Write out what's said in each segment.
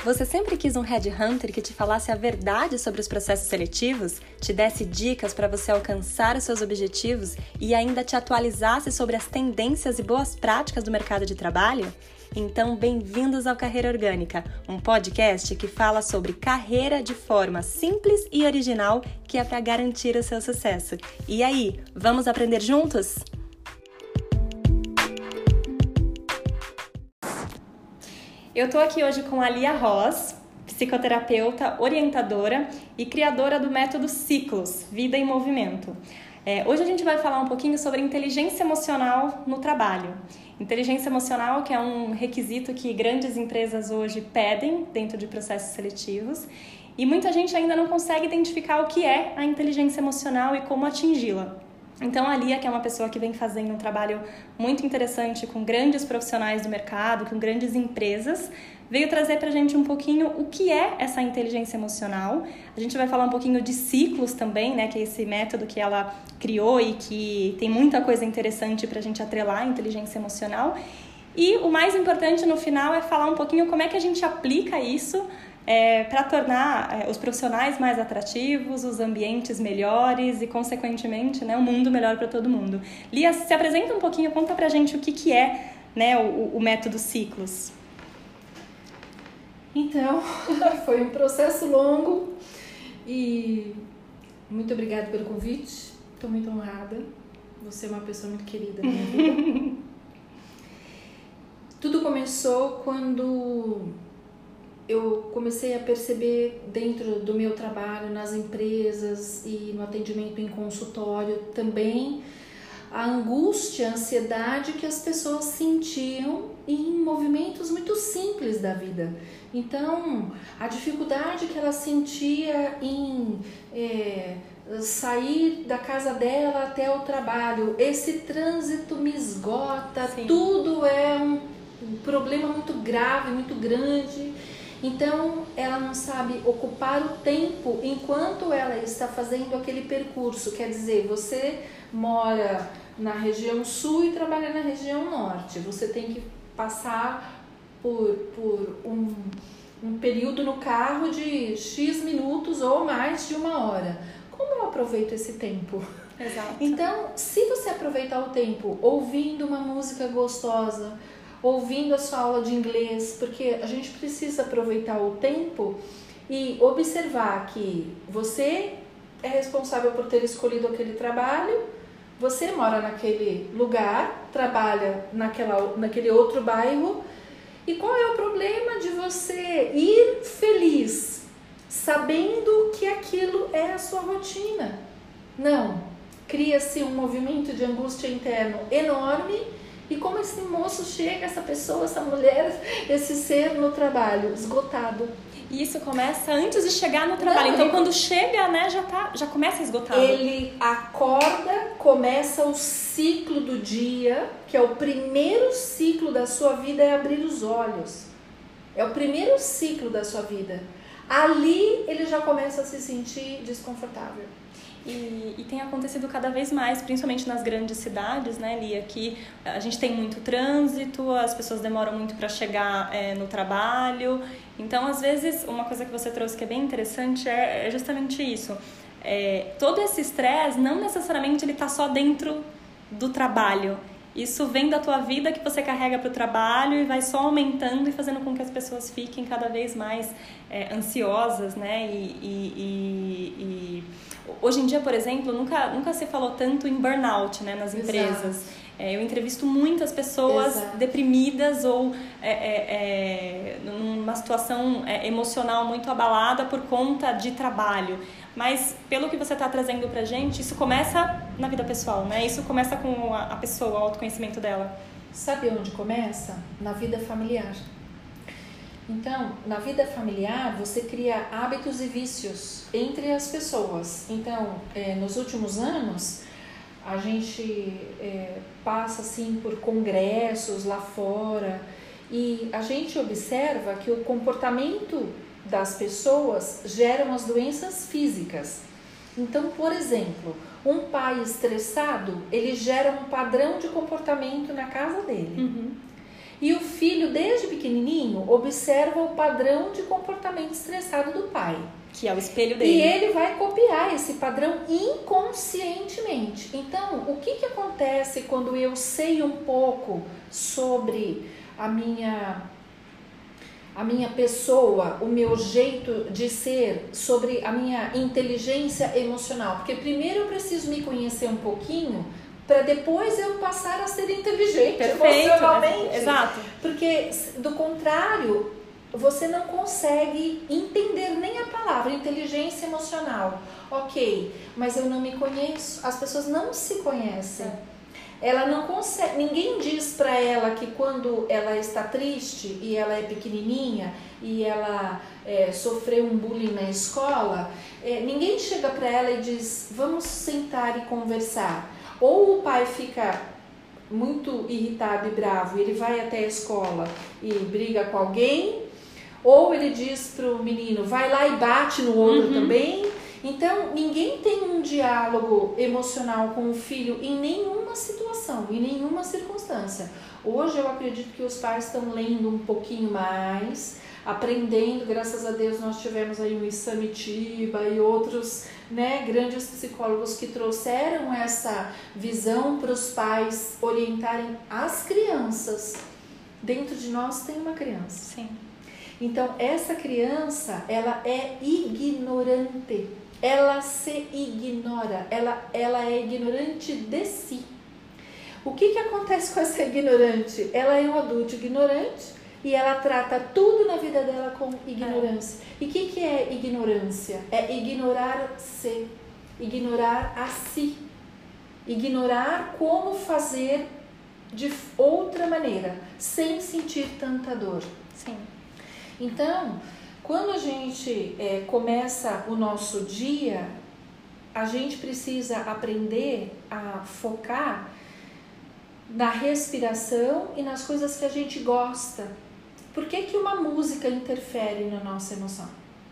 Você sempre quis um headhunter que te falasse a verdade sobre os processos seletivos, te desse dicas para você alcançar os seus objetivos e ainda te atualizasse sobre as tendências e boas práticas do mercado de trabalho? Então, bem-vindos ao Carreira Orgânica, um podcast que fala sobre carreira de forma simples e original que é para garantir o seu sucesso. E aí, vamos aprender juntos? Eu tô aqui hoje com a Lia Ross, psicoterapeuta, orientadora e criadora do método Ciclos, Vida em Movimento. Hoje a gente vai falar um pouquinho sobre inteligência emocional no trabalho. Inteligência emocional, que é um requisito que grandes empresas hoje pedem dentro de processos seletivos, e muita gente ainda não consegue identificar o que é a inteligência emocional e como atingi-la. Então a Lia, que é uma pessoa que vem fazendo um trabalho muito interessante com grandes profissionais do mercado, com grandes empresas, veio trazer pra gente um pouquinho o que é essa inteligência emocional. A gente vai falar um pouquinho de ciclos também, né, que é esse método que ela criou e que tem muita coisa interessante pra gente atrelar a inteligência emocional. E o mais importante no final é falar um pouquinho como é que a gente aplica isso para tornar os profissionais mais atrativos, os ambientes melhores e, consequentemente, né, o mundo melhor para todo mundo. Lia, se apresenta um pouquinho, conta pra gente o que é, né, o método Ciclos. Então, foi um processo longo e muito obrigada pelo convite. Estou muito honrada. Você é uma pessoa muito querida na minha vida. Tudo começou quando eu comecei a perceber dentro do meu trabalho, nas empresas e no atendimento em consultório também, a angústia, a ansiedade que as pessoas sentiam em movimentos muito simples da vida. Então, a dificuldade que ela sentia em sair da casa dela até o trabalho, esse trânsito me esgota, Sim. Tudo é um problema muito grave, muito grande. Então, ela não sabe ocupar o tempo enquanto ela está fazendo aquele percurso. Quer dizer, você mora na região sul e trabalha na região norte. Você tem que passar por um período no carro de X minutos ou mais de 1 hora. Como eu aproveito esse tempo? Exato. Então, se você aproveitar o tempo ouvindo uma música gostosa, ouvindo a sua aula de inglês, porque a gente precisa aproveitar o tempo e observar que você é responsável por ter escolhido aquele trabalho, você mora naquele lugar, trabalha naquele outro bairro, e qual é o problema de você ir feliz, sabendo que aquilo é a sua rotina? Não, cria-se um movimento de angústia interno enorme. E como esse moço chega, essa pessoa, essa mulher, esse ser no trabalho, esgotado. E isso começa antes de chegar no trabalho. Não, então, quando chega, né, já começa esgotado. Ele acorda, começa o ciclo do dia, que é o primeiro ciclo da sua vida, é abrir os olhos. É o primeiro ciclo da sua vida. Ali, ele já começa a se sentir desconfortável. E tem acontecido cada vez mais, principalmente nas grandes cidades, né, Lia? Que a gente tem muito trânsito, as pessoas demoram muito para chegar no trabalho. Então, às vezes, uma coisa que você trouxe que é bem interessante é justamente isso. Todo esse estresse, não necessariamente ele está só dentro do trabalho. Isso vem da tua vida que você carrega para o trabalho e vai só aumentando e fazendo com que as pessoas fiquem cada vez mais ansiosas, né? Hoje em dia, por exemplo, nunca se falou tanto em burnout, né, nas empresas. Eu entrevisto muitas pessoas Exato. Deprimidas ou numa situação emocional muito abalada por conta de trabalho. Mas, pelo que você está trazendo pra gente, isso começa na vida pessoal, né? Isso começa com a pessoa, o autoconhecimento dela. Sabe onde começa? Na vida familiar. Então, na vida familiar, você cria hábitos e vícios entre as pessoas. Então, nos últimos anos, a gente passa assim por congressos lá fora e a gente observa que o comportamento das pessoas geram as doenças físicas. Então, por exemplo, um pai estressado, ele gera um padrão de comportamento na casa dele. Uhum. E o filho, desde pequenininho, observa o padrão de comportamento estressado do pai. Que é o espelho dele. E ele vai copiar esse padrão inconscientemente. Então, o que acontece quando eu sei um pouco sobre a minha pessoa, o meu jeito de ser, sobre a minha inteligência emocional? Porque primeiro eu preciso me conhecer um pouquinho para depois eu passar a ser inteligente. Perfeito, emocionalmente. Exato. Porque, do contrário, você não consegue entender nem a palavra inteligência emocional. Ok, mas eu não me conheço. As pessoas não se conhecem. Ela não consegue. Ninguém diz para ela que quando ela está triste e ela é pequenininha e ela sofreu um bullying na escola, ninguém chega para ela e diz: vamos sentar e conversar. Ou o pai fica muito irritado e bravo, ele vai até a escola e briga com alguém. Ou ele diz pro menino, vai lá e bate no outro também. Então, ninguém tem um diálogo emocional com o filho em nenhuma situação, em nenhuma circunstância. Hoje eu acredito que os pais estão lendo um pouquinho mais, aprendendo. Graças a Deus nós tivemos aí o Isamitiba e outros, né, grandes psicólogos que trouxeram essa visão para os pais orientarem as crianças. Dentro de nós tem uma criança. Sim. Então, essa criança, ela é ignorante, ela se ignora, ela é ignorante de si. O que acontece com essa ignorante? Ela é um adulto ignorante e ela trata tudo na vida dela com ignorância. E o que é ignorância? É ignorar-se, ignorar a si, ignorar como fazer de outra maneira, sem sentir tanta dor. Sim. Então, quando a gente começa o nosso dia, a gente precisa aprender a focar na respiração e nas coisas que a gente gosta. Por que uma música interfere na nossa emoção?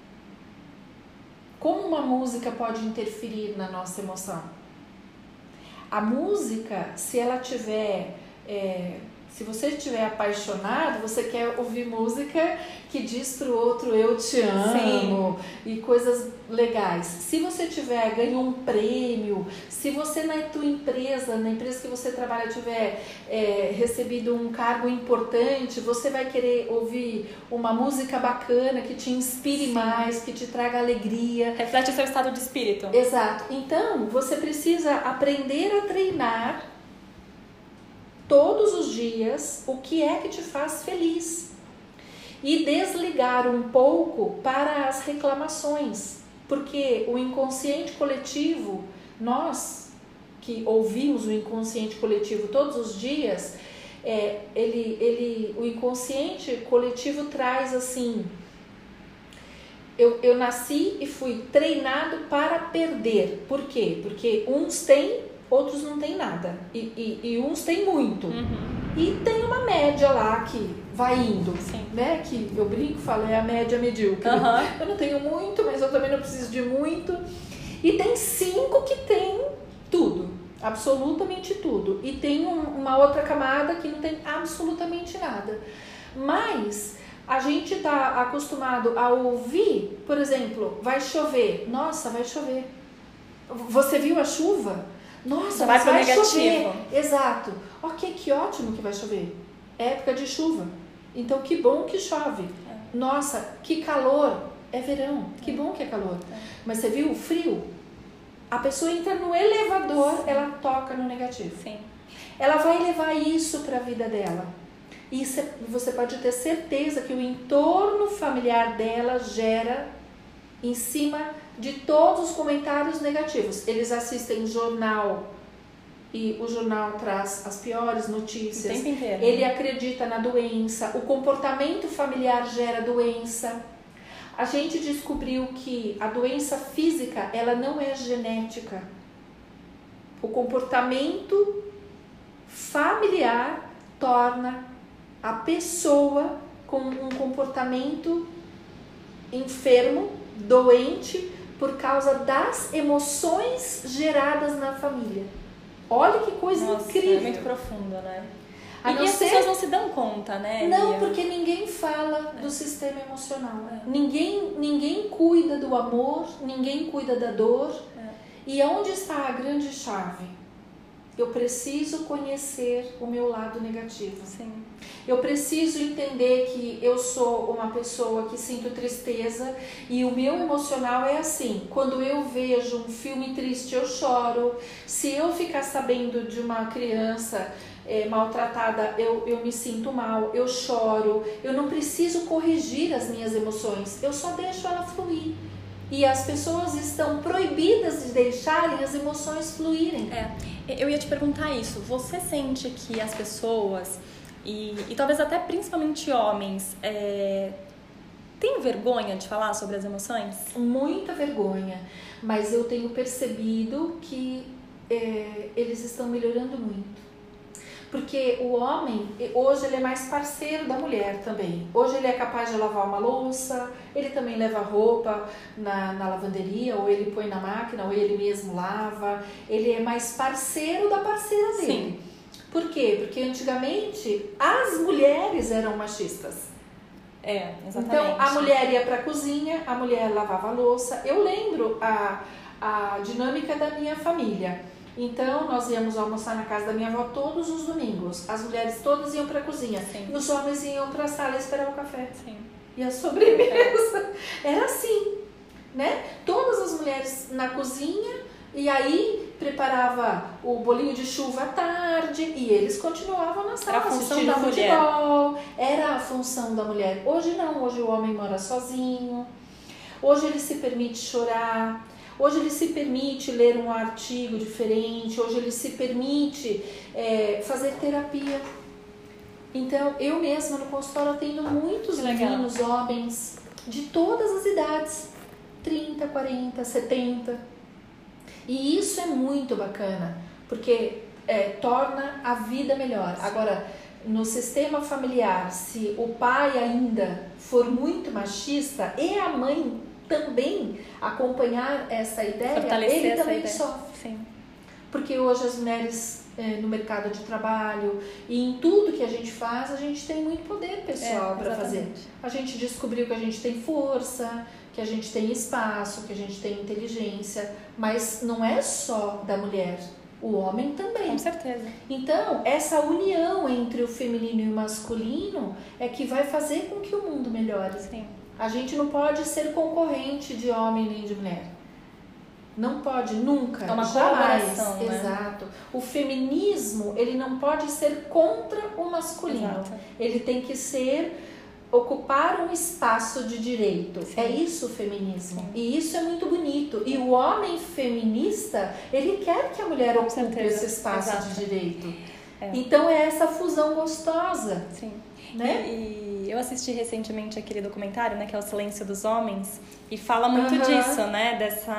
Como uma música pode interferir na nossa emoção? A música, se ela tiver... se você estiver apaixonado, você quer ouvir música que diz pro outro eu te amo. Sim. E coisas legais. Se você ganhou um prêmio, se você na tua empresa, na empresa que você trabalha, tiver recebido um cargo importante, você vai querer ouvir uma música bacana que te inspire Sim. mais, que te traga alegria. Reflete o seu estado de espírito. Exato. Então, você precisa aprender a treinar todos os dias o que é que te faz feliz e desligar um pouco para as reclamações, porque o inconsciente coletivo, nós que ouvimos o inconsciente coletivo todos os dias, o inconsciente coletivo traz assim: eu nasci e fui treinado para perder. Por quê? Porque uns têm, outros não tem nada. E uns tem muito. E tem uma média lá que vai indo. Sim. Né? Que eu brinco, falo, é a média medíocre. Eu não tenho muito, mas eu também não preciso de muito. E tem 5 que tem tudo. Absolutamente tudo. E tem uma outra camada que não tem absolutamente nada. Mas a gente está acostumado a ouvir, por exemplo, vai chover. Nossa, vai chover. Você viu a chuva? Nossa, vai pro negativo. Chover. Exato. Ok, que ótimo que vai chover. É época de chuva. Então, que bom que chove. Nossa, que calor. É verão. Que bom que é calor. Mas você viu o frio? A pessoa entra no elevador, Sim. ela toca no negativo. Sim. Ela vai levar isso para a vida dela. E você pode ter certeza que o entorno familiar dela gera em cima de todos os comentários negativos. Eles assistem jornal e o jornal traz as piores notícias. O tempo inteiro. Ele acredita na doença. O comportamento familiar gera doença. A gente descobriu que a doença física, ela não é genética. O comportamento familiar torna a pessoa com um comportamento enfermo, doente, por causa das emoções geradas na família. Olha que coisa incrível. É muito profunda, né? E as pessoas não se dão conta, né, Não, Lia? porque ninguém fala do sistema emocional. Ninguém cuida do amor, ninguém cuida da dor. E onde está a grande chave? Eu preciso conhecer o meu lado negativo. Sim. Eu preciso entender que eu sou uma pessoa que sinto tristeza e o meu emocional é assim. Quando eu vejo um filme triste, eu choro. Se eu ficar sabendo de uma criança maltratada, eu me sinto mal, eu choro. Eu não preciso corrigir as minhas emoções, eu só deixo ela fluir. E as pessoas estão proibidas de deixarem as emoções fluírem. Eu ia te perguntar isso. Você sente que as pessoas, e talvez até principalmente homens, têm vergonha de falar sobre as emoções? Muita vergonha. Mas eu tenho percebido que eles estão melhorando muito. Porque o homem, hoje ele é mais parceiro da mulher também. Hoje ele é capaz de lavar uma louça, ele também leva roupa na lavanderia, ou ele põe na máquina, ou ele mesmo lava. Ele é mais parceiro da parceira dele. Sim. Por quê? Porque antigamente as mulheres eram machistas. Exatamente. Então a mulher ia para a cozinha, a mulher lavava a louça. Eu lembro a dinâmica da minha família. Então, nós íamos almoçar na casa da minha avó todos os domingos. As mulheres todas iam para a cozinha. Sim. E os homens iam para a sala esperar o café. Sim. E a sobremesa. Era assim, né? Todas as mulheres na cozinha. E aí, preparava o bolinho de chuva à tarde. E eles continuavam na sala. Era a função assistindo da futebol. Era a função da mulher. Hoje não. Hoje o homem mora sozinho. Hoje ele se permite chorar. Hoje ele se permite ler um artigo diferente, hoje ele se permite fazer terapia. Então, eu mesma no consultório atendo muitos meninos, homens, de todas as idades, 30, 40, 70. E isso é muito bacana, porque torna a vida melhor. Agora, no sistema familiar, se o pai ainda for muito machista e a mãe também acompanhar essa ideia, ele também sofre. Sim. Porque hoje as mulheres no mercado de trabalho e em tudo que a gente faz, a gente tem muito poder pessoal para fazer. A gente descobriu que a gente tem força, que a gente tem espaço, que a gente tem inteligência, mas não é só da mulher, o homem também. Com certeza. Então, essa união entre o feminino e o masculino é que vai fazer com que o mundo melhore. Sim. A gente não pode ser concorrente de homem nem de mulher. Não pode, nunca. É uma jamais. colaboração, né? Exato. O feminismo, ele não pode ser contra o masculino. Exato. Ele tem que ocupar um espaço de direito. Sim. É isso o feminismo. Sim. E isso é muito bonito. E o homem feminista, ele quer que a mulher ocupe esse espaço Exato. de direito. Então é essa fusão gostosa. Sim. Né? E eu assisti recentemente aquele documentário, né, que é O Silêncio dos Homens, e fala muito disso, né,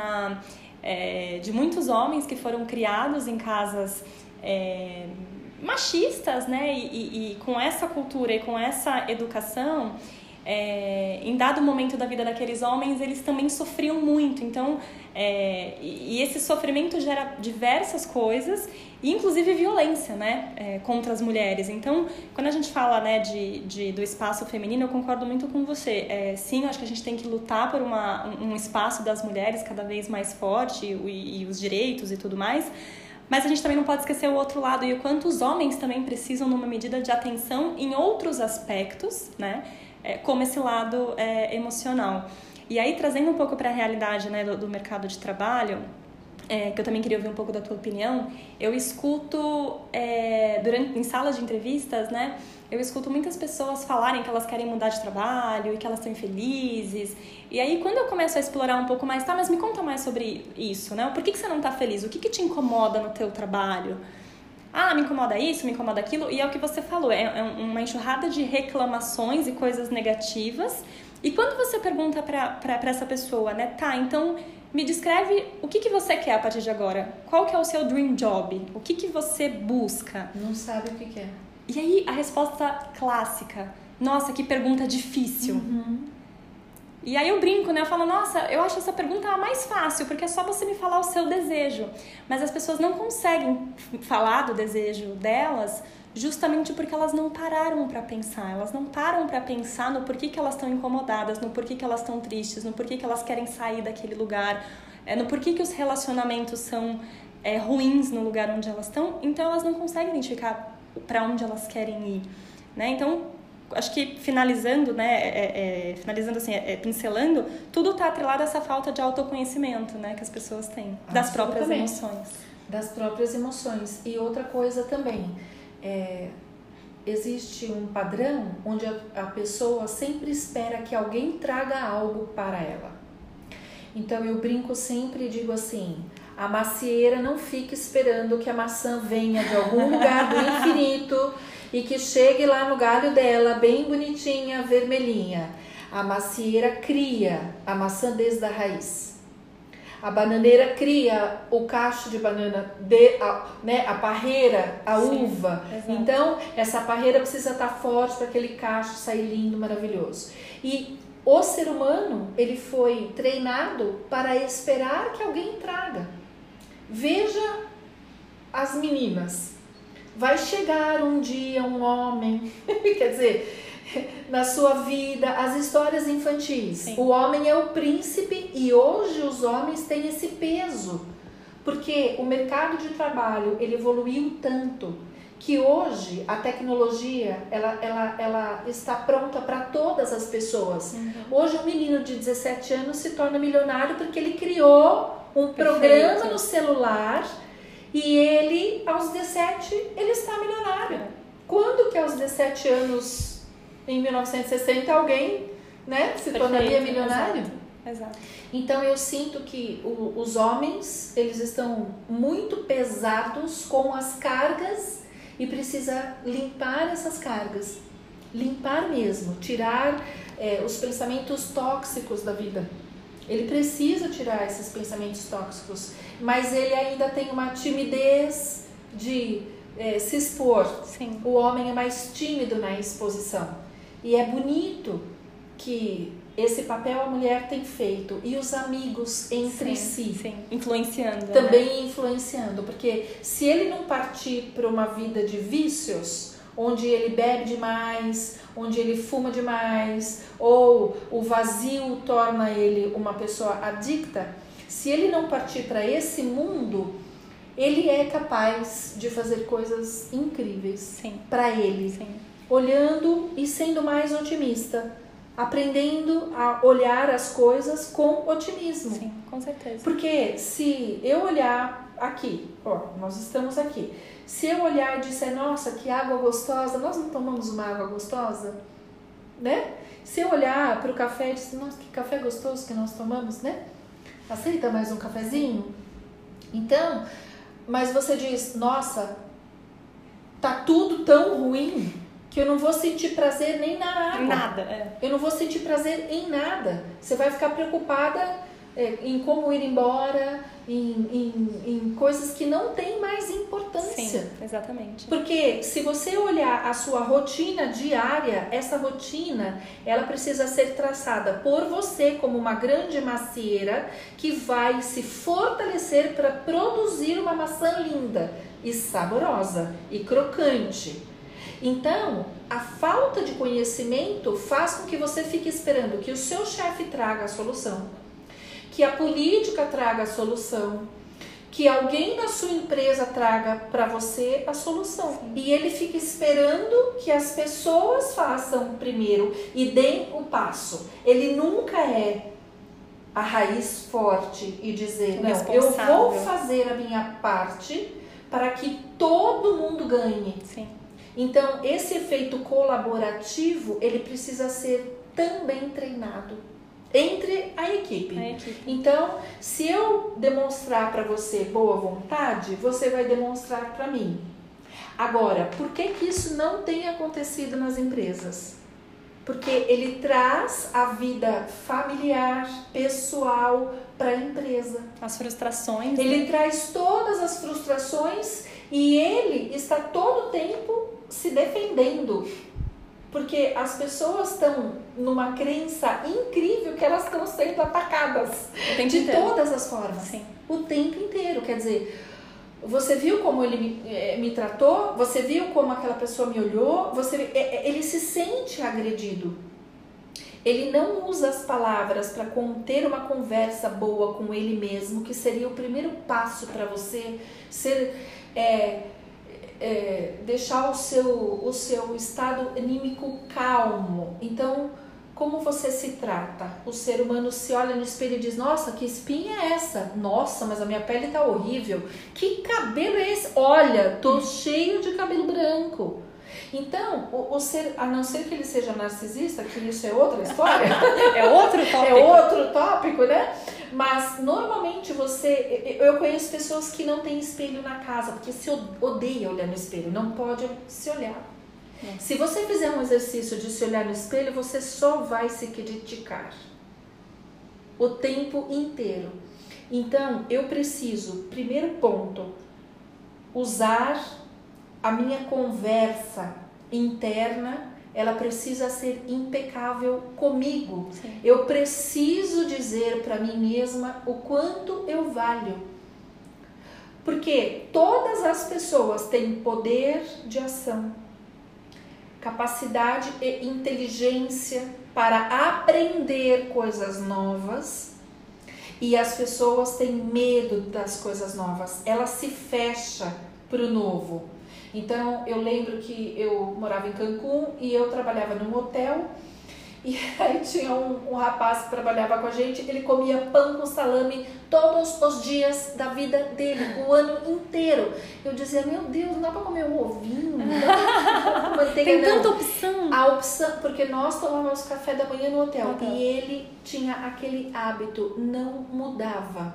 de muitos homens que foram criados em casas machistas, né, e com essa cultura e com essa educação, em dado momento da vida daqueles homens, eles também sofriam muito. Então, e esse sofrimento gera diversas coisas, inclusive violência, né, contra as mulheres. Então, quando a gente fala, né, do espaço feminino, eu concordo muito com você. Sim, eu acho que a gente tem que lutar por um espaço das mulheres cada vez mais forte e os direitos e tudo mais. Mas a gente também não pode esquecer o outro lado e o quanto os homens também precisam numa medida de atenção em outros aspectos, né, como esse lado emocional. E aí, trazendo um pouco para a realidade, né, do mercado de trabalho, que eu também queria ouvir um pouco da tua opinião, eu escuto, em salas de entrevistas, né, eu escuto muitas pessoas falarem que elas querem mudar de trabalho e que elas estão infelizes. E aí, quando eu começo a explorar um pouco mais, mas me conta mais sobre isso, né? Por que você não está feliz? O que te incomoda no teu trabalho? Me incomoda isso, me incomoda aquilo. E é o que você falou, é uma enxurrada de reclamações e coisas negativas. E quando você pergunta para essa pessoa, né, então me descreve o que você quer a partir de agora. Qual que é o seu dream job? O que você busca? Não sabe o que quer. E aí a resposta clássica, nossa, que pergunta difícil. Uhum. E aí eu brinco, né? Eu falo, nossa, eu acho essa pergunta a mais fácil, porque é só você me falar o seu desejo. Mas as pessoas não conseguem falar do desejo delas justamente porque elas não pararam para pensar. Elas não param para pensar no porquê que elas estão incomodadas, no porquê que elas estão tristes, no porquê que elas querem sair daquele lugar, no porquê que os relacionamentos são ruins no lugar onde elas estão. Então elas não conseguem identificar para onde elas querem ir, né? Então acho que finalizando, né, pincelando, tudo está atrelado a essa falta de autoconhecimento, né, que as pessoas têm das próprias emoções. Das próprias emoções. E outra coisa também, existe um padrão onde a pessoa sempre espera que alguém traga algo para ela. Então eu brinco sempre e digo assim: a macieira não fica esperando que a maçã venha de algum lugar do infinito e que chegue lá no galho dela, bem bonitinha, vermelhinha. A macieira cria a maçã desde a raiz. A bananeira cria o cacho de banana, a parreira, a uva. Exato. Então, essa parreira precisa estar forte para aquele cacho sair lindo, maravilhoso. E o ser humano, ele foi treinado para esperar que alguém traga. Veja as meninas. Vai chegar um dia um homem, quer dizer, na sua vida, as histórias infantis. Sim. O homem é o príncipe e hoje os homens têm esse peso, porque o mercado de trabalho ele evoluiu tanto que hoje a tecnologia ela está pronta para todas as pessoas. Uhum. Hoje um menino de 17 anos se torna milionário porque ele criou um programa no celular. E ele, aos 17, ele está milionário. Quando que aos 17 anos, em 1960, alguém, né, se tornaria milionário? Exato. Então eu sinto que os homens, eles estão muito pesados com as cargas e precisa limpar essas cargas. Limpar mesmo, tirar os pensamentos tóxicos da vida. Ele precisa tirar esses pensamentos tóxicos, mas ele ainda tem uma timidez de se expor. Sim. O homem é mais tímido na exposição. E é bonito que esse papel a mulher tem feito. E os amigos entre si. Sim. Influenciando. Também, né? Influenciando. Porque se ele não partir para uma vida de vícios, onde ele bebe demais, onde ele fuma demais, ou o vazio torna ele uma pessoa adicta, se ele não partir para esse mundo, ele é capaz de fazer coisas incríveis para ele. Sim. Olhando e sendo mais otimista, aprendendo a olhar as coisas com otimismo. Sim, com certeza. Porque se eu olhar aqui, nós estamos aqui, se eu olhar e disser, nossa, que água gostosa, nós não tomamos uma água gostosa, né? Se eu olhar para o café e dizer, nossa, que café gostoso que nós tomamos, né? Aceita mais um cafezinho? Então, mas você diz, nossa, tá tudo tão ruim que eu não vou sentir prazer nem na água. Nada. Eu não vou sentir prazer em nada. Você vai ficar preocupada em como ir embora, em coisas que não têm mais importância. Sim, exatamente. Porque se você olhar a sua rotina diária, essa rotina, ela precisa ser traçada por você como uma grande macieira que vai se fortalecer para produzir uma maçã linda e saborosa e crocante. Então, a falta de conhecimento faz com que você fique esperando que o seu chefe traga a solução, que a política traga a solução, que alguém da sua empresa traga para você a solução. Sim. E ele fica esperando que as pessoas façam primeiro e deem o passo. Ele nunca é a raiz forte e dizer, não, eu vou fazer a minha parte para que todo mundo ganhe. Sim. Então, esse efeito colaborativo, ele precisa ser também treinado entre a equipe. Então, se eu demonstrar para você boa vontade, você vai demonstrar para mim. Agora, por que isso não tem acontecido nas empresas? Porque ele traz a vida familiar, pessoal para a empresa. As frustrações. Ele traz todas as frustrações e ele está todo o tempo se defendendo. Porque as pessoas estão numa crença incrível que elas estão sendo atacadas de todas as formas. Sim. O tempo inteiro. Quer dizer, Você viu como ele me tratou? Você viu como aquela pessoa me olhou? Ele se sente agredido. Ele não usa as palavras para ter uma conversa boa com ele mesmo, que seria o primeiro passo para você deixar o seu estado anímico calmo. Então, como você se trata? O ser humano se olha no espelho e diz: nossa, que espinha é essa? Nossa, mas a minha pele tá horrível. Que cabelo é esse? Olha, tô cheio de cabelo branco. Então, a não ser que ele seja narcisista, que isso é outra história. É outro tópico. É outro tópico, né? Mas, normalmente, eu conheço pessoas que não têm espelho na casa, porque se odeia olhar no espelho, não pode se olhar. Se você fizer um exercício de se olhar no espelho, você só vai se criticar o tempo inteiro. Então, eu preciso, primeiro ponto, usar a minha conversa interna, ela precisa ser impecável comigo. Sim. Eu preciso dizer para mim mesma o quanto eu valho. Porque todas as pessoas têm poder de ação, capacidade e inteligência para aprender coisas novas, e as pessoas têm medo das coisas novas, ela se fecha para o novo. Então, eu lembro que eu morava em Cancún e eu trabalhava num hotel, e aí tinha um rapaz que trabalhava com a gente, ele comia pão com salame todos os dias da vida dele, o ano inteiro. Eu dizia: meu Deus, não dá pra comer um ovinho, não dá pra comer manteiga. Tem tanta opção. A opção, porque nós tomávamos café da manhã no hotel. E ele tinha aquele hábito, não mudava.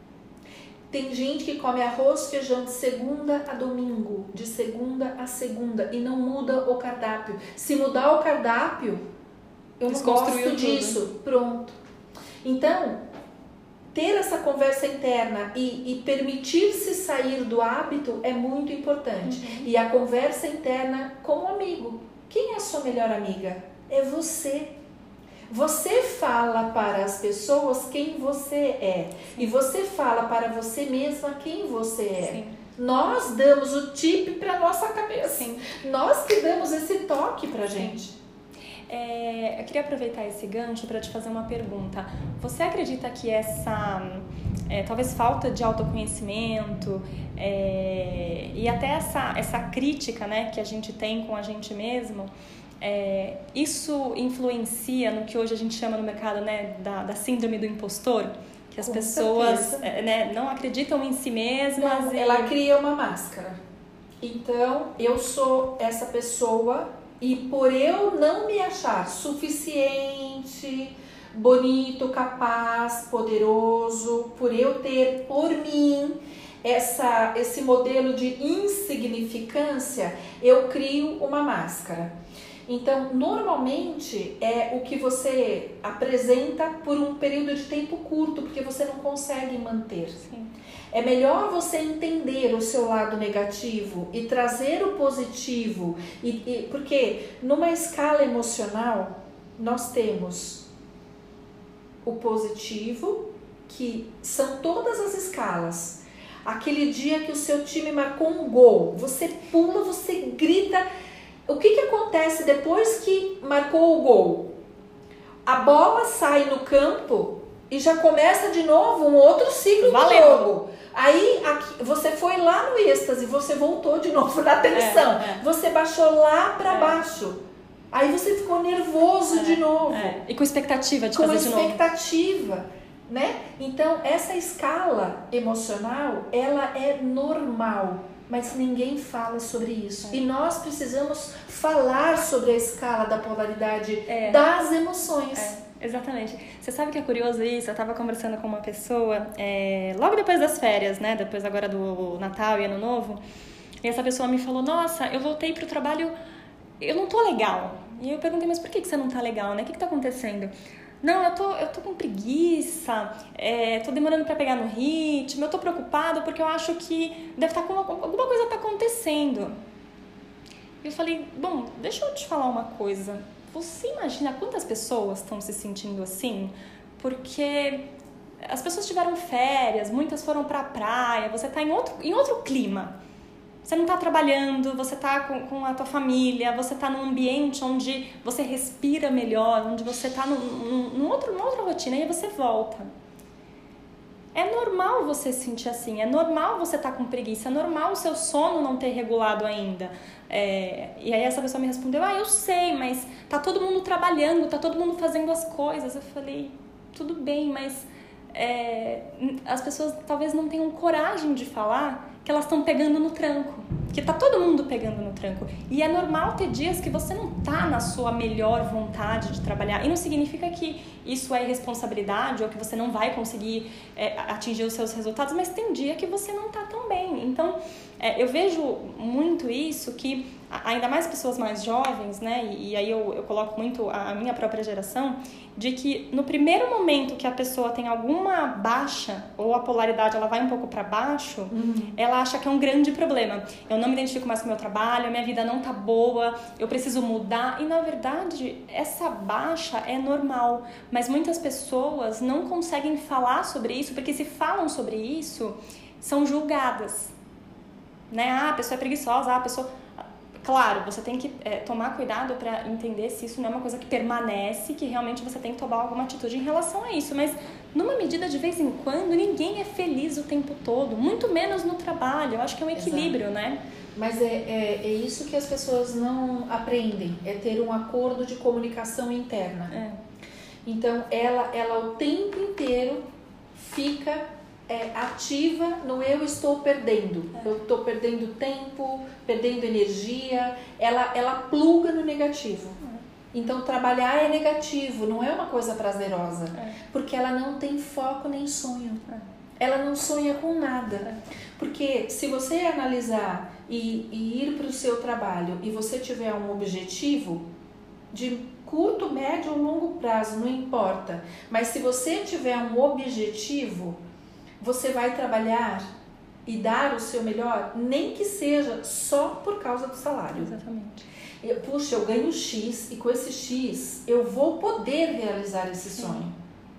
Tem gente que come arroz, feijão de segunda a domingo, de segunda a segunda, e não muda o cardápio. Se mudar o cardápio, eu não gosto disso. Pronto. Então, ter essa conversa interna e permitir-se sair do hábito é muito importante. Uhum. E a conversa interna com o amigo. Quem é a sua melhor amiga? É você. Você fala para as pessoas quem você é. E você fala para você mesma quem você é. Sim. Nós damos o tip para nossa cabeça. Sim. Nós que damos esse toque para a gente. Eu queria aproveitar esse gancho para te fazer uma pergunta. Você acredita que essa talvez falta de autoconhecimento e até essa crítica, né, que a gente tem com a gente mesmo, isso influencia no que hoje a gente chama no mercado, né, da síndrome do impostor? Que as pessoas não acreditam em si mesmas. Não, ela cria uma máscara. Então, eu sou essa pessoa. E por eu não me achar suficiente, bonito, capaz, poderoso, por eu ter por mim esse modelo de insignificância, eu crio uma máscara. Então, normalmente é o que você apresenta por um período de tempo curto, porque você não consegue manter. Sim. É melhor você entender o seu lado negativo e trazer o positivo, porque numa escala emocional nós temos o positivo, que são todas as escalas. Aquele dia que o seu time marcou um gol, você pula, você grita. O que acontece depois que marcou o gol? A bola sai no campo e já começa de novo um outro ciclo do jogo. Aí você foi lá no êxtase, você voltou de novo na tensão. Você baixou lá para baixo. Aí você ficou nervoso de novo. E com expectativa de fazer de novo. Com expectativa, né? Então, essa escala emocional, ela é normal, mas ninguém fala sobre isso. E nós precisamos falar sobre a escala da polaridade das emoções. Exatamente. Você sabe que é curioso isso? Eu estava conversando com uma pessoa logo depois das férias, né? Depois agora do Natal e Ano Novo. E essa pessoa me falou: nossa, eu voltei pro trabalho, eu não tô legal. E eu perguntei: mas por que você não tá legal, né? O que tá acontecendo? Não, eu tô com preguiça, tô demorando para pegar no ritmo, eu tô preocupada porque eu acho que deve estar alguma coisa tá acontecendo. E eu falei: bom, deixa eu te falar uma coisa. Você imagina quantas pessoas estão se sentindo assim? Porque as pessoas tiveram férias, muitas foram pra praia, você tá em outro clima. Você não tá trabalhando, você tá com a tua família, você tá num ambiente onde você respira melhor, onde você tá numa outra rotina, e aí você volta. É normal você se sentir assim, é normal você estar com preguiça, é normal o seu sono não ter regulado ainda. E aí essa pessoa me respondeu, eu sei, mas tá todo mundo trabalhando, tá todo mundo fazendo as coisas. Eu falei, tudo bem, mas as pessoas talvez não tenham coragem de falar que elas estão pegando no tranco, que tá todo mundo pegando no tranco. E é normal ter dias que você não tá na sua melhor vontade de trabalhar. E não significa que isso é irresponsabilidade ou que você não vai conseguir atingir os seus resultados, mas tem dia que você não tá tão bem. Então, eu vejo muito isso, que ainda mais pessoas mais jovens, né? E aí eu coloco muito a minha própria geração, de que no primeiro momento que a pessoa tem alguma baixa, ou a polaridade ela vai um pouco para baixo, ela acha que é um grande problema. Eu não me identifico mais com o meu trabalho, a minha vida não tá boa, eu preciso mudar. E na verdade, essa baixa é normal, mas muitas pessoas não conseguem falar sobre isso, porque se falam sobre isso, são julgadas, né? A pessoa é preguiçosa, a pessoa... Claro, você tem que tomar cuidado para entender se isso não é uma coisa que permanece, que realmente você tem que tomar alguma atitude em relação a isso. Mas, numa medida, de vez em quando, ninguém é feliz o tempo todo, muito menos no trabalho. Eu acho que é um equilíbrio, né? Mas é isso que as pessoas não aprendem, é ter um acordo de comunicação interna. Então, ela o tempo inteiro fica... ativa no eu estou perdendo. Eu estou perdendo tempo, perdendo energia. Ela pluga no negativo. Então trabalhar é negativo, não é uma coisa prazerosa, porque ela não tem foco nem sonho. Ela não sonha com nada. Porque se você analisar e ir para o seu trabalho e você tiver um objetivo de curto, médio ou longo prazo, não importa, mas se você tiver um objetivo, você vai trabalhar e dar o seu melhor, nem que seja só por causa do salário. Exatamente. Puxa, eu ganho X e com esse X eu vou poder realizar esse sonho.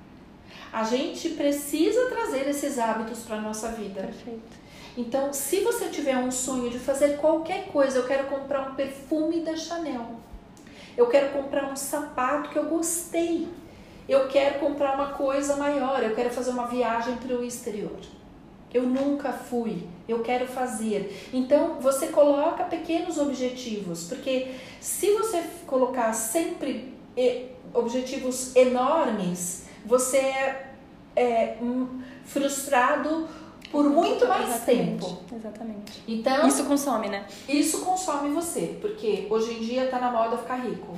A gente precisa trazer esses hábitos para a nossa vida. Perfeito. Então, se você tiver um sonho de fazer qualquer coisa, eu quero comprar um perfume da Chanel, eu quero comprar um sapato que eu gostei, eu quero comprar uma coisa maior, eu quero fazer uma viagem para o exterior. Eu nunca fui, eu quero fazer. Então, você coloca pequenos objetivos, porque se você colocar sempre objetivos enormes, você é frustrado por muito mais tempo. Exatamente. Então, isso consome, né? Isso consome você, porque hoje em dia está na moda ficar rico.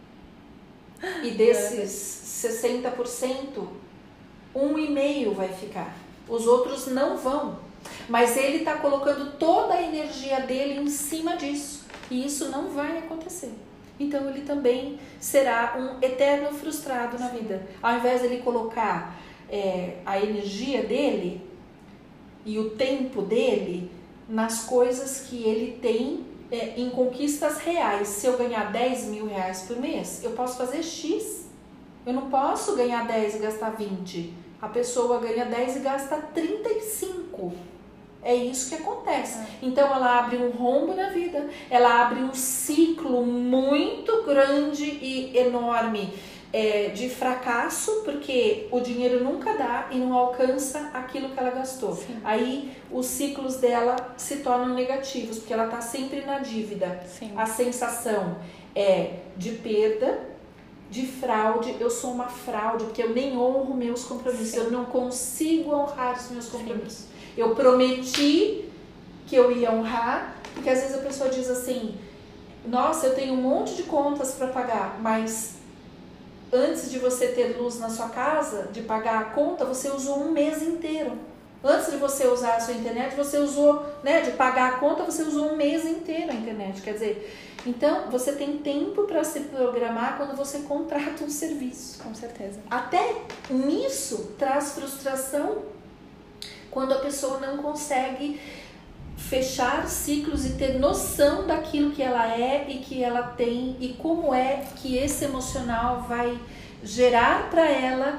E desses 60%, 1,5% vai ficar. Os outros não vão. Mas ele está colocando toda a energia dele em cima disso. E isso não vai acontecer. Então ele também será um eterno frustrado na vida. Ao invés de ele colocar a energia dele e o tempo dele nas coisas que ele tem em conquistas reais. Se eu ganhar 10 mil reais por mês, eu posso fazer X. Eu não posso ganhar 10 e gastar 20. A pessoa ganha 10 e gasta 35. É isso que acontece. Então ela abre um rombo na vida. Ela abre um ciclo muito grande e enorme de fracasso, porque o dinheiro nunca dá e não alcança aquilo que ela gastou. Sim. Aí os ciclos dela se tornam negativos, porque ela está sempre na dívida. Sim. A sensação é de perda, de fraude. Eu sou uma fraude, porque eu nem honro meus compromissos. Sim. Eu não consigo honrar os meus compromissos. Sim. Eu prometi que eu ia honrar, porque às vezes a pessoa diz assim, nossa, eu tenho um monte de contas para pagar, mas antes de você ter luz na sua casa, de pagar a conta, você usou um mês inteiro. Antes de você usar a sua internet, você usou, de pagar a conta, você usou um mês inteiro a internet. Quer dizer, então você tem tempo para se programar quando você contrata um serviço. Com certeza. Até nisso traz frustração quando a pessoa não consegue fechar ciclos e ter noção daquilo que ela é e que ela tem e como é que esse emocional vai gerar para ela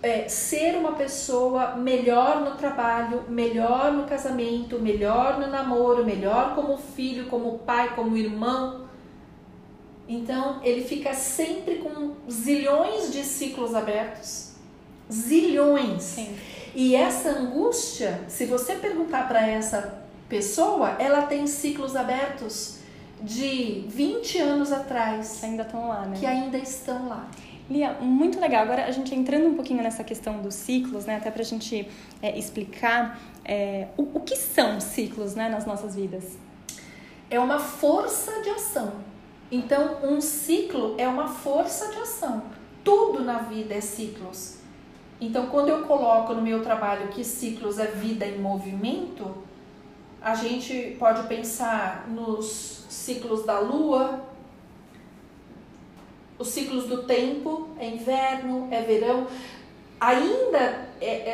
ser uma pessoa melhor no trabalho, melhor no casamento, melhor no namoro, melhor como filho, como pai, como irmão. Então ele fica sempre com zilhões de ciclos abertos, zilhões. Sim. E essa angústia, se você perguntar para essa pessoa, ela tem ciclos abertos de 20 anos atrás. Que ainda estão lá, né? Que ainda estão lá. Lia, muito legal. Agora a gente entrando um pouquinho nessa questão dos ciclos, né? Até pra gente explicar o que são ciclos, né, nas nossas vidas. É uma força de ação. Então, um ciclo é uma força de ação. Tudo na vida é ciclos. Então, quando eu coloco no meu trabalho que ciclos é vida em movimento, a gente pode pensar nos ciclos da lua, os ciclos do tempo, é inverno, é verão. Ainda,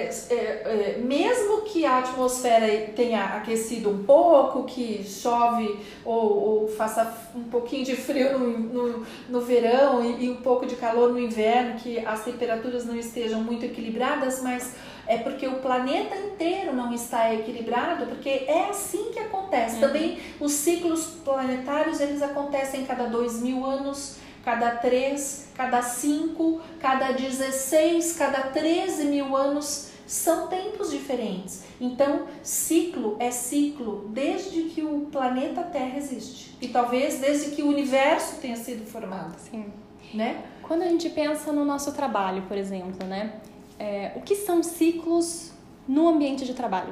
mesmo que a atmosfera tenha aquecido um pouco, que chove ou faça um pouquinho de frio no verão e um pouco de calor no inverno, que as temperaturas não estejam muito equilibradas, mas é porque o planeta inteiro não está equilibrado, porque é assim que acontece. Também os ciclos planetários, eles acontecem cada 2000 anos, cada 3, cada 5, cada 16, cada 13 mil anos, são tempos diferentes. Então, ciclo é ciclo desde que o planeta Terra existe. E talvez desde que o universo tenha sido formado. Sim. Né? Quando a gente pensa no nosso trabalho, por exemplo, né? O que são ciclos no ambiente de trabalho?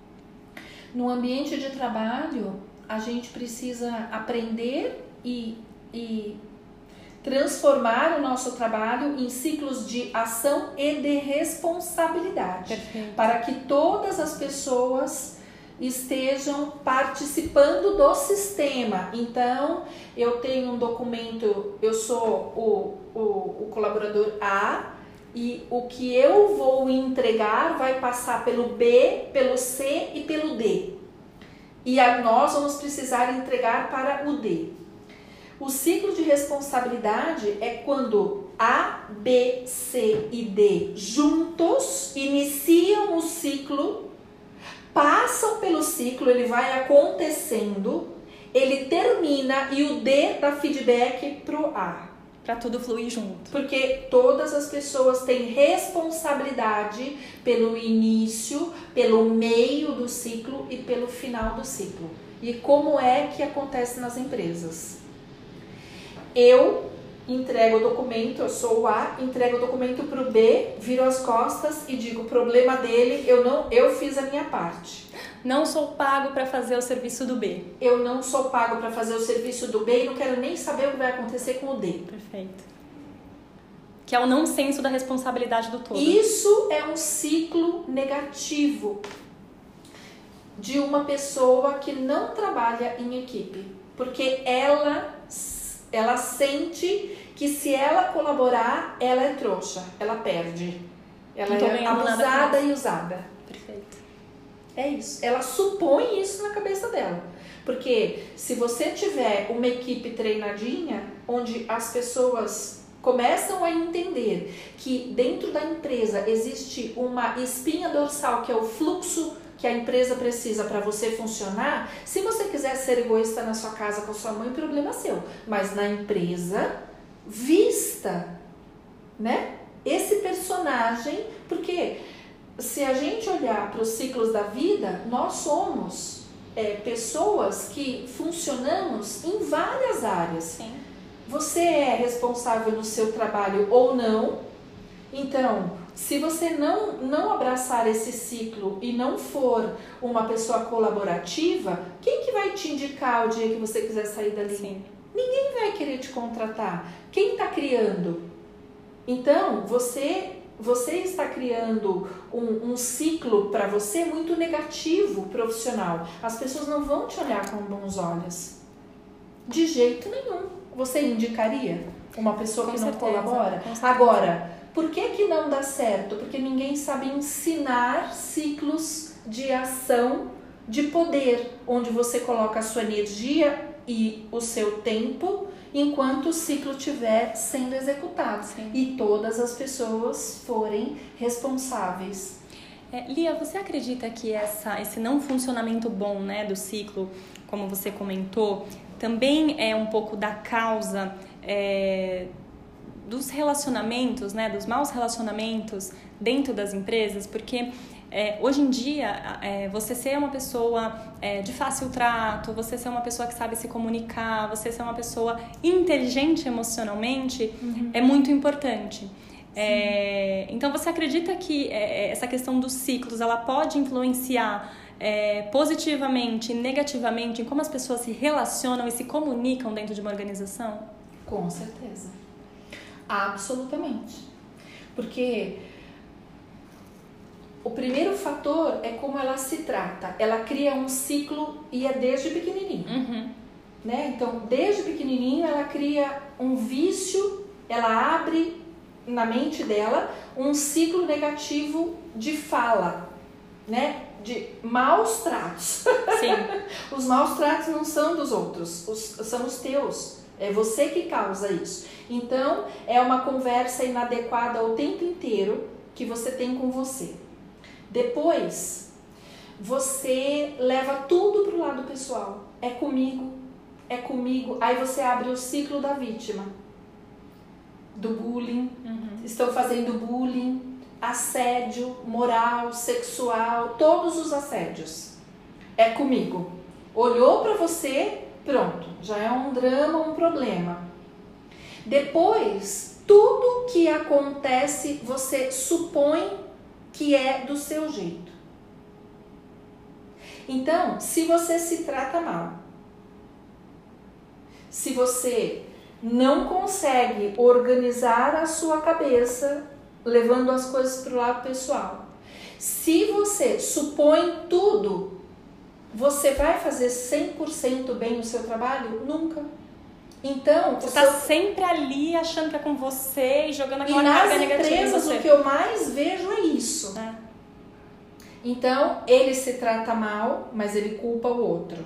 No ambiente de trabalho, a gente precisa aprender e transformar o nosso trabalho em ciclos de ação e de responsabilidade. Perfeito. Para que todas as pessoas estejam participando do sistema. Então, eu tenho um documento, eu sou o colaborador A, e o que eu vou entregar vai passar pelo B, pelo C e pelo D. E nós vamos precisar entregar para o D. O ciclo de responsabilidade é quando A, B, C e D juntos iniciam o ciclo, passam pelo ciclo, ele vai acontecendo, ele termina e o D dá feedback pro A. Para tudo fluir junto. Porque todas as pessoas têm responsabilidade pelo início, pelo meio do ciclo e pelo final do ciclo. E como é que acontece nas empresas? Eu entrego o documento, eu sou o A, entrego o documento para o B, viro as costas e digo, problema dele, eu fiz a minha parte. Não sou pago para fazer o serviço do B. Eu não sou pago para fazer o serviço do B e não quero nem saber o que vai acontecer com o D. Perfeito. Que é o não senso da responsabilidade do todo. Isso é um ciclo negativo de uma pessoa que não trabalha em equipe. Porque ela sente que se ela colaborar, ela é trouxa, ela perde. Ela é abusada e usada. Perfeito. É isso. Ela supõe isso na cabeça dela. Porque se você tiver uma equipe treinadinha, onde as pessoas começam a entender que dentro da empresa existe uma espinha dorsal, que é o fluxo que a empresa precisa para você funcionar, se você quiser ser egoísta na sua casa com a sua mãe, o problema é seu. Mas na empresa, vista, né? Esse personagem, porque se a gente olhar para os ciclos da vida, nós somos pessoas que funcionamos em várias áreas. Sim. Você é responsável no seu trabalho ou não. Então, se você não abraçar esse ciclo e não for uma pessoa colaborativa, quem que vai te indicar o dia que você quiser sair dali? Sim. Ninguém vai querer te contratar. Quem está criando? Então, você está criando um ciclo para você muito negativo profissional. As pessoas não vão te olhar com bons olhos. De jeito nenhum. Você indicaria uma pessoa que não colabora? Agora, por que não dá certo? Porque ninguém sabe ensinar ciclos de ação, de poder, onde você coloca a sua energia e o seu tempo enquanto o ciclo estiver sendo executado. Sim. E todas as pessoas forem responsáveis. Lia, você acredita que esse não funcionamento bom, né, do ciclo, como você comentou, também é um pouco da causa dos relacionamentos, né, dos maus relacionamentos dentro das empresas? Porque hoje em dia, você ser uma pessoa de fácil trato, você ser uma pessoa que sabe se comunicar, você ser uma pessoa inteligente emocionalmente, é muito importante. Então, você acredita que essa questão dos ciclos, ela pode influenciar positivamente e negativamente em como as pessoas se relacionam e se comunicam dentro de uma organização? Com certeza. Absolutamente. Porque o primeiro fator é como ela se trata. Ela cria um ciclo e é desde pequenininho. Né? Então, desde pequenininho, ela cria um vício, ela abre na mente dela um ciclo negativo de fala, né? De maus tratos. Sim. Os maus tratos não são dos outros, são os teus. É você que causa isso. Então, é uma conversa inadequada o tempo inteiro que você tem com você. Depois, você leva tudo pro lado pessoal. É comigo. Aí você abre o ciclo da vítima. Do bullying. Estão fazendo bullying, assédio moral, sexual, todos os assédios. É comigo. Olhou pra você, pronto. Já é um drama, um problema. Depois, tudo que acontece, você supõe que é do seu jeito. Então, se você se trata mal, se você não consegue organizar a sua cabeça, levando as coisas para o lado pessoal, se você supõe tudo, você vai fazer 100% bem o seu trabalho? Nunca. Então, você está sempre ali achando que é com você e jogando aquela carga negativa em você. E nas empresas o que eu mais vejo é isso. Então, ele se trata mal, mas ele culpa o outro.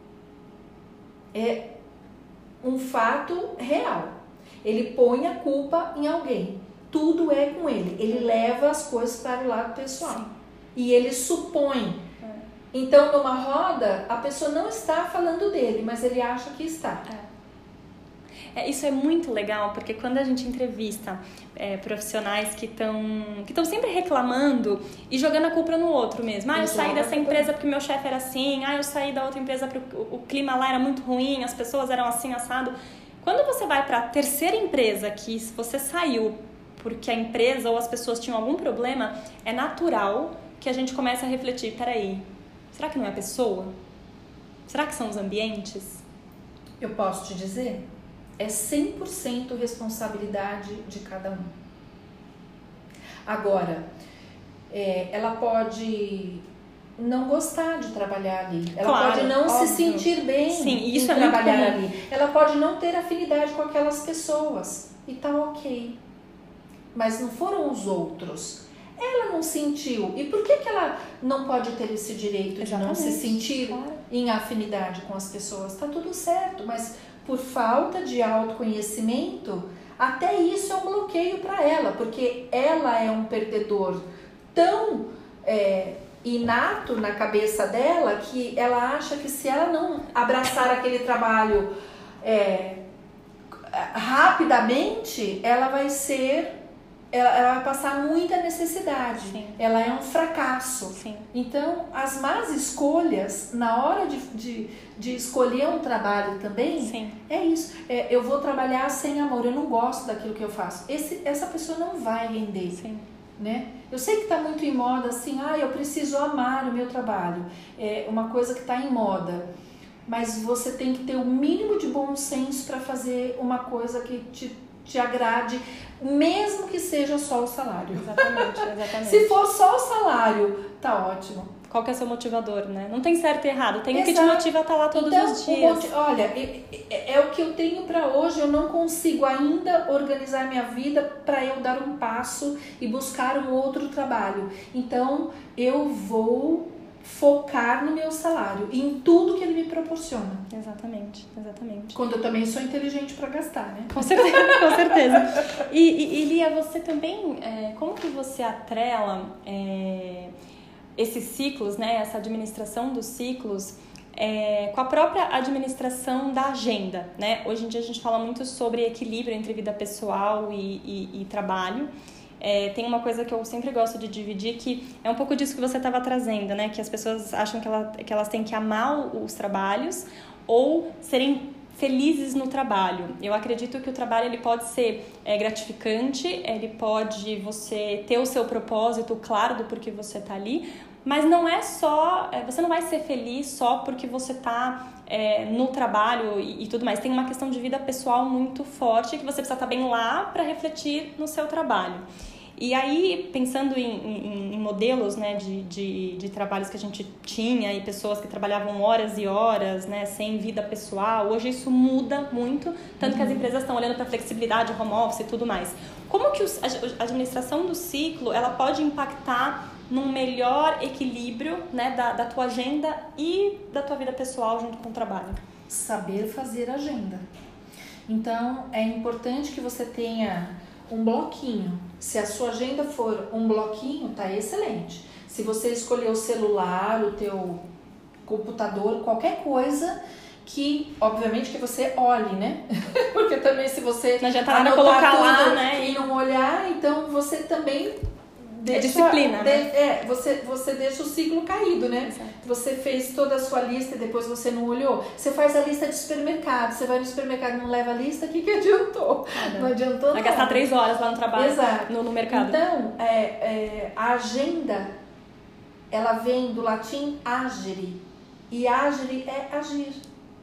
É um fato real. Ele põe a culpa em alguém. Tudo é com ele. Ele leva as coisas para o lado pessoal. Sim. E ele supõe. Então, numa roda, a pessoa não está falando dele, mas ele acha que está. Isso é muito legal, porque quando a gente entrevista profissionais que estão sempre reclamando e jogando a culpa no outro mesmo. Eu saí dessa empresa porque meu chefe era assim, eu saí da outra empresa porque o clima lá era muito ruim, as pessoas eram assim, assado. Quando você vai para a terceira empresa, que você saiu porque a empresa ou as pessoas tinham algum problema, é natural que a gente comece a refletir, peraí, será que não é a pessoa? Será que são os ambientes? Eu posso te dizer? É 100% responsabilidade de cada um. Agora, ela pode não gostar de trabalhar ali. Ela pode não se sentir bem em trabalhar ali. Ela pode não ter afinidade com aquelas pessoas. E tá ok. Mas não foram os outros. Ela não sentiu. E por que ela não pode ter esse direito de não se sentir em afinidade com as pessoas? Tá tudo certo, mas por falta de autoconhecimento, até isso é um bloqueio para ela, porque ela é um perdedor tão inato na cabeça dela que ela acha que se ela não abraçar aquele trabalho rapidamente, ela vai passar muita necessidade. Sim. Ela é um fracasso. Sim. Então, as más escolhas, na hora de escolher um trabalho também, Sim. é isso. Eu vou trabalhar sem amor, eu não gosto daquilo que eu faço. Essa pessoa não vai render. Sim. Né? Eu sei que está muito em moda assim, eu preciso amar o meu trabalho. É uma coisa que está em moda. Mas você tem que ter o mínimo de bom senso para fazer uma coisa que te agrade, mesmo que seja só o salário. Exatamente. Se for só o salário, tá ótimo. Qual que é o seu motivador, né? Não tem certo e errado, tem o que te motiva a estar lá todos os dias. Olha, é o que eu tenho para hoje, eu não consigo ainda organizar minha vida para eu dar um passo e buscar um outro trabalho. Então, eu vou focar no meu salário e em tudo que ele me proporciona. Exatamente. Quando eu também sou inteligente para gastar, né? Com certeza. E Lia, você também, como que você atrela esses ciclos, né, essa administração dos ciclos, com a própria administração da agenda, né? Hoje em dia a gente fala muito sobre equilíbrio entre vida pessoal e trabalho. Tem uma coisa que eu sempre gosto de dividir, que é um pouco disso que você estava trazendo, né? Que as pessoas acham que elas têm que amar os trabalhos ou serem felizes no trabalho. Eu acredito que o trabalho ele pode ser gratificante, ele pode você ter o seu propósito claro do porquê você está ali, mas não é só, você não vai ser feliz só porque você está no trabalho e tudo mais. Tem uma questão de vida pessoal muito forte que você precisa estar bem lá para refletir no seu trabalho. E aí, pensando em modelos, né, de trabalhos que a gente tinha e pessoas que trabalhavam horas e horas, né, sem vida pessoal, hoje isso muda muito, tanto que as empresas estão olhando para flexibilidade, home office e tudo mais. Como que a administração do ciclo ela pode impactar num melhor equilíbrio, né, da tua agenda e da tua vida pessoal junto com o trabalho? Saber fazer agenda. Então, é importante que você tenha um bloquinho. Se a sua agenda for um bloquinho, tá excelente. Se você escolher o celular, o teu computador, qualquer coisa que, obviamente, que você olhe, né? Porque também se você não adianta nada colocar tudo lá, né? E não olhar, então você também deixa, disciplina, né? Você deixa o ciclo caído, né? Exato. Você fez toda a sua lista e depois você não olhou. Você faz a lista de supermercado, você vai no supermercado e não leva a lista, o que adiantou? Não adiantou nada. Vai gastar 3 horas lá no trabalho, no mercado. Então, a agenda, ela vem do latim agere, e agere é agir.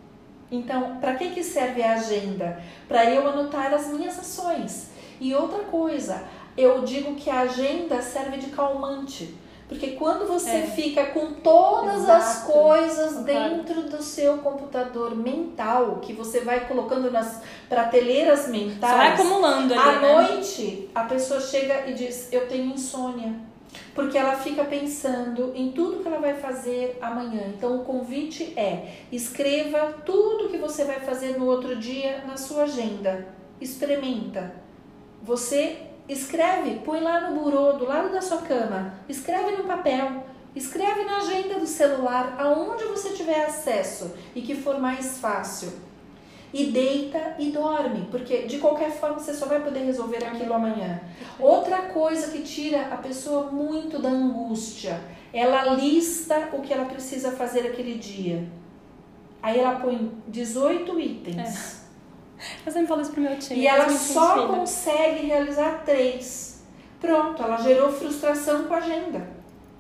Então, para que serve a agenda? Para eu anotar as minhas ações. E outra coisa, eu digo que a agenda serve de calmante. Porque quando você fica com todas as coisas dentro do seu computador mental, que você vai colocando nas prateleiras mentais, só vai acumulando ali, à noite a pessoa chega e diz, eu tenho insônia. Porque ela fica pensando em tudo que ela vai fazer amanhã. Então o convite é, escreva tudo que você vai fazer no outro dia na sua agenda. Experimenta. Você escreve, põe lá no burô, do lado da sua cama, escreve no papel, escreve na agenda do celular, aonde você tiver acesso e que for mais fácil. E deita e dorme, porque de qualquer forma você só vai poder resolver aquilo amanhã. Outra coisa que tira a pessoa muito da angústia, ela lista o que ela precisa fazer aquele dia. Aí ela põe 18 itens. Eu sempre falo isso pro meu time. E ela só consegue realizar 3. Pronto, ela gerou frustração com a agenda.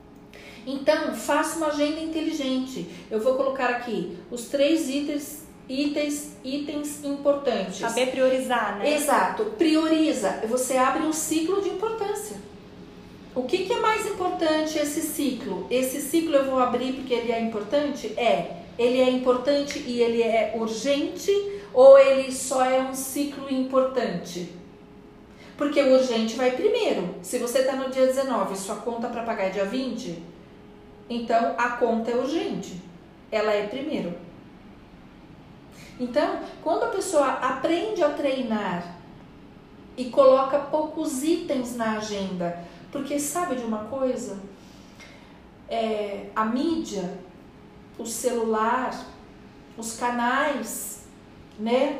Então, faça uma agenda inteligente. Eu vou colocar aqui os 3 itens importantes. Saber priorizar, né? Exato, prioriza. Você abre um ciclo de importância. O que é mais importante esse ciclo? Esse ciclo eu vou abrir porque ele é importante? Ele é importante e ele é urgente ou ele só é um ciclo importante? Porque o urgente vai primeiro. Se você está no dia 19 e sua conta para pagar é dia 20, então a conta é urgente. Ela é primeiro. Então, quando a pessoa aprende a treinar e coloca poucos itens na agenda, porque sabe de uma coisa? A mídia, o celular, os canais, né?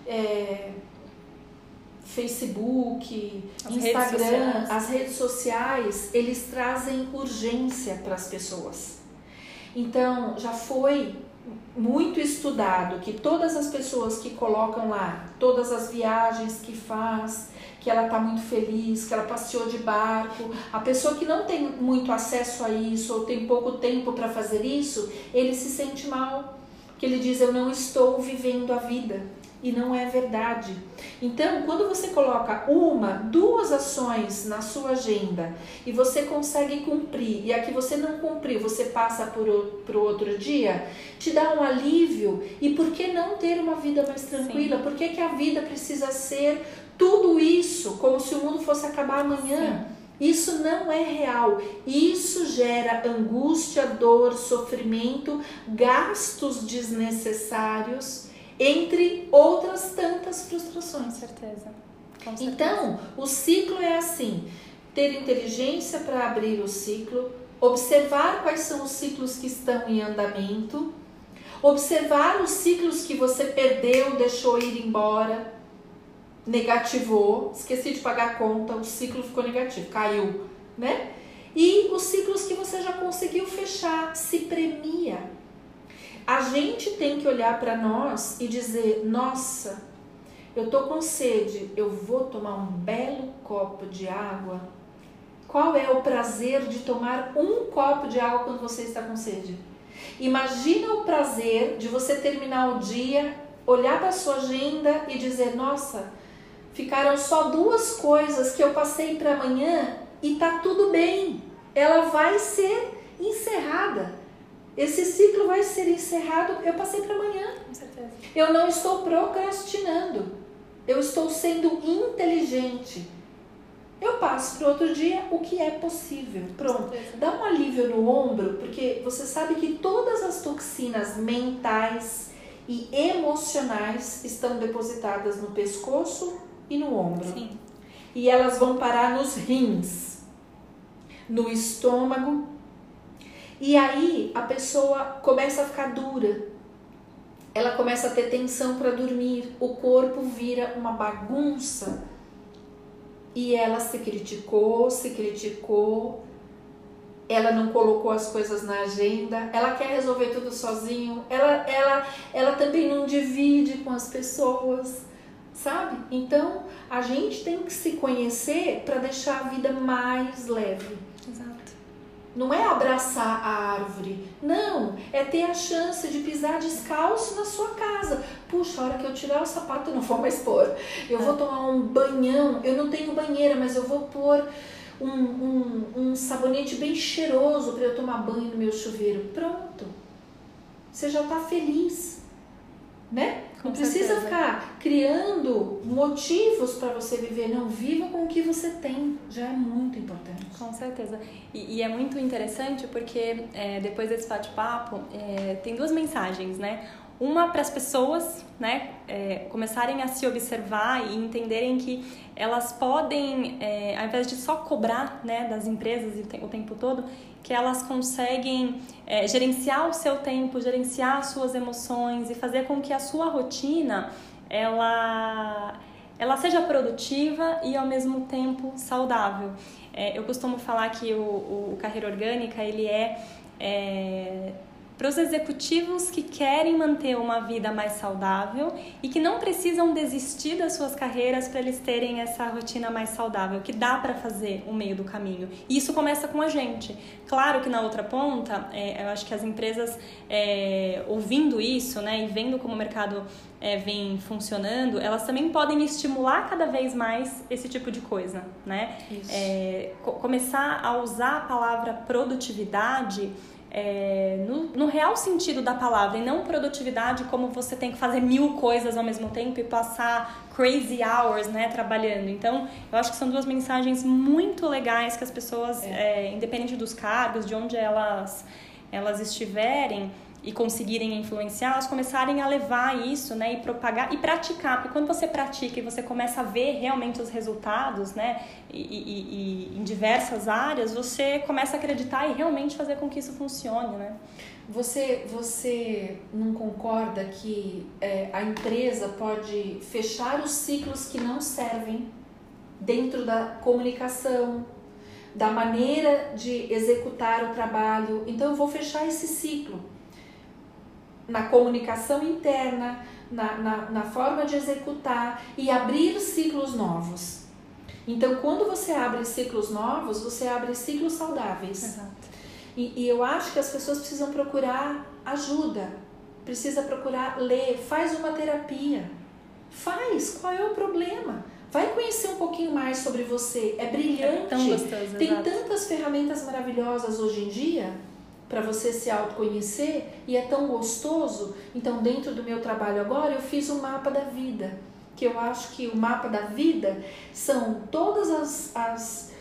Facebook, Instagram, as redes sociais, eles trazem urgência para as pessoas. Então, já foi muito estudado que todas as pessoas que colocam lá, todas as viagens que faz, que ela está muito feliz, que ela passeou de barco, a pessoa que não tem muito acesso a isso ou tem pouco tempo para fazer isso, ele se sente mal, porque ele diz, eu não estou vivendo a vida. E não é verdade. Então, quando você coloca 1, 2 ações na sua agenda e você consegue cumprir, e a que você não cumpriu, você passa pro outro dia, te dá um alívio. E por que não ter uma vida mais tranquila? Sim. Por que a vida precisa ser tudo isso, como se o mundo fosse acabar amanhã? Sim. Isso não é real. Isso gera angústia, dor, sofrimento, gastos desnecessários, entre outras tantas frustrações. Com certeza. Então, o ciclo é assim: ter inteligência para abrir o ciclo, observar quais são os ciclos que estão em andamento, observar os ciclos que você perdeu, deixou ir embora, negativou, esqueci de pagar a conta, o ciclo ficou negativo, caiu, né? E os ciclos que você já conseguiu fechar, se premia. A gente tem que olhar para nós e dizer: nossa, eu tô com sede, eu vou tomar um belo copo de água. Qual é o prazer de tomar um copo de água quando você está com sede? Imagina o prazer de você terminar o dia, olhar para a sua agenda e dizer: nossa, ficaram só 2 coisas que eu passei para amanhã e tá tudo bem. Ela vai ser encerrada. Esse ciclo vai ser encerrado, eu passei para amanhã. Com certeza. Eu não estou procrastinando. Eu estou sendo inteligente. Eu passo para outro dia o que é possível. Pronto. Dá um alívio no ombro, porque você sabe que todas as toxinas mentais e emocionais estão depositadas no pescoço e no ombro. Sim. E elas vão parar nos rins, no estômago. E aí a pessoa começa a ficar dura. Ela começa a ter tensão para dormir. O corpo vira uma bagunça. E ela se criticou. Ela não colocou as coisas na agenda. Ela quer resolver tudo sozinho. Ela também não divide com as pessoas. Sabe? Então, a gente tem que se conhecer para deixar a vida mais leve. Exato. Não é abraçar a árvore. Não, é ter a chance de pisar descalço na sua casa. Puxa, a hora que eu tirar o sapato eu não vou mais pôr. Eu vou tomar um banhão. Eu não tenho banheira, mas eu vou pôr um sabonete bem cheiroso para eu tomar banho no meu chuveiro. Pronto. Você já está feliz. Né? Não precisa ficar criando motivos para você viver. Não, viva com o que você tem. Já é muito importante. Com certeza. E é muito interessante porque depois desse bate-papo tem 2 mensagens, né? Uma para as pessoas, né, começarem a se observar e entenderem que elas podem, ao invés de só cobrar, né, das empresas o tempo todo, que elas conseguem gerenciar o seu tempo, gerenciar as suas emoções e fazer com que a sua rotina ela seja produtiva e ao mesmo tempo saudável. Eu costumo falar que o Carreira Orgânica ele para os executivos que querem manter uma vida mais saudável e que não precisam desistir das suas carreiras para eles terem essa rotina mais saudável, que dá para fazer o meio do caminho. E isso começa com a gente. Claro que na outra ponta, eu acho que as empresas, ouvindo isso, né, e vendo como o mercado vem funcionando, elas também podem estimular cada vez mais esse tipo de coisa, né? Começar a usar a palavra produtividade no real sentido da palavra, e não produtividade como você tem que fazer 1000 coisas ao mesmo tempo e passar crazy hours, né, trabalhando. Então, eu acho que são 2 mensagens muito legais que as pessoas, independente dos cargos, de onde elas estiverem e conseguirem influenciar, elas começarem a levar isso, né, e propagar e praticar, porque quando você pratica e você começa a ver realmente os resultados, né, e em diversas áreas, você começa a acreditar e realmente fazer com que isso funcione, né? Você não concorda que a empresa pode fechar os ciclos que não servem dentro da comunicação, da maneira de executar o trabalho? Então eu vou fechar esse ciclo na comunicação interna, na forma de executar e abrir ciclos novos. Então, quando você abre ciclos novos, você abre ciclos saudáveis. Exato. E eu acho que as pessoas precisam procurar ajuda, precisa procurar ler, faz uma terapia. Qual é o problema? Vai conhecer um pouquinho mais sobre você, é brilhante. É tão gostoso, tem exato. tantas ferramentas maravilhosas hoje em dia para você se autoconhecer e é tão gostoso. Então, dentro do meu trabalho agora, eu fiz um mapa da vida, que eu acho que o mapa da vida são todas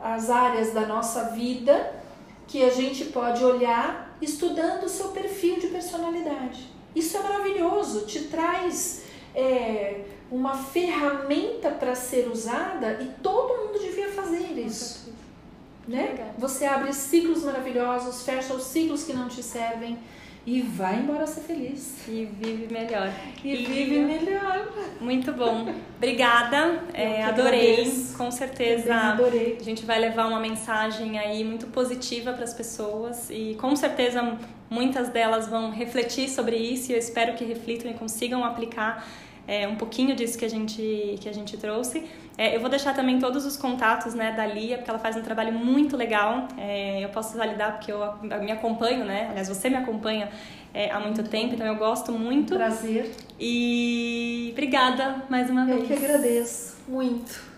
as áreas da nossa vida que a gente pode olhar estudando o seu perfil de personalidade. Isso é maravilhoso, te traz uma ferramenta para ser usada e todo mundo devia fazer isso. Né? Você abre ciclos maravilhosos, fecha os ciclos que não te servem e vai embora ser feliz. E vive melhor. E vive melhor. Muito bom. Obrigada. Adorei. Agradeço. Com certeza adorei. A gente vai levar uma mensagem aí muito positiva para as pessoas e com certeza muitas delas vão refletir sobre isso e eu espero que reflitam e consigam aplicar um pouquinho disso que a gente trouxe. Eu vou deixar também todos os contatos, né, da Lia, porque ela faz um trabalho muito legal. Eu posso validar porque eu me acompanho, né? Aliás, você me acompanha há muito tempo, então eu gosto muito. Prazer. E obrigada mais uma vez. Eu que agradeço muito.